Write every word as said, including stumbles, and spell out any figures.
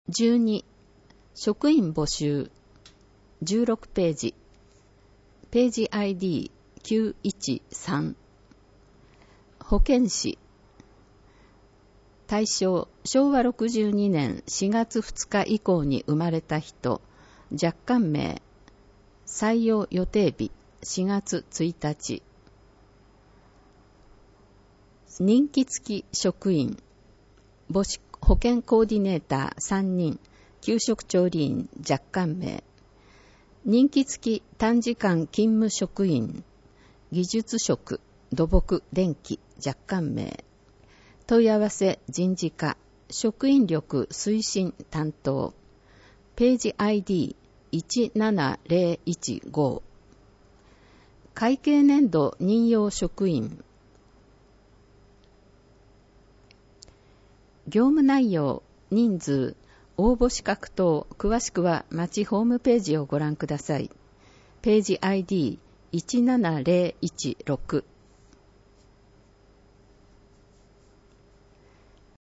じゅうに、職員募集。じゅうろくページ。ページ アイディーきゅういちさん。保健師。対象、しょうわろくじゅうにねんしがつふつか以降に生まれた人。若干名。採用予定日、しがつついたち。任期付き職員。母子保健コーディネーターさんにん。給食調理員若干名。任期付き短時間勤務職員。技術職、土木、電気若干名。問い合わせ人事課。職員力推進担当。ページ アイディーいちななゼロいちご。会計年度任用職員。業務内容、人数、応募資格等、詳しくは町ホームページをご覧ください。ページ アイディーいちななゼロいちろく。